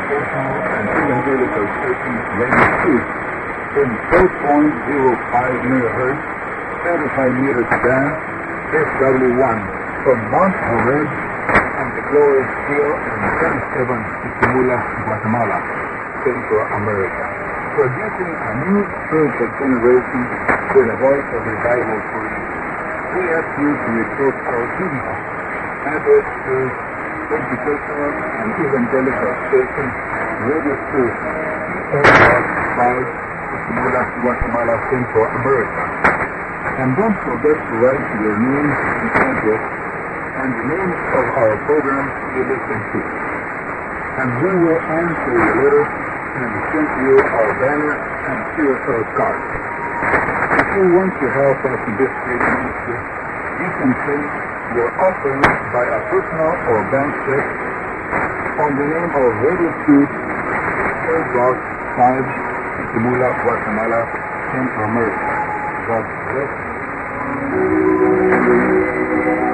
Congregational and Evangelical Station Radio Truth in 4.05 megahertz, 35 meters band, SW1 from Mount Horeb and the glorious hill in San Esteban, Chiquimula, Guatemala, Central America, producing a new spiritual generation with a voice of revival for you. We ask you to report our email. Address is Educational and Evangelical Station, Radio Truth, Box 5, Chiquimula, Guatemala, Central America. And don't forget to write your name and address and the name of our program you listen to. And we will answer your letter and send you our banner and QR card. If you want to help us in this great ministry, you can send your offering by a personal or bank check on the name of Radio Truth, Box 5, Chiquimula, Guatemala, Central America. God bless you.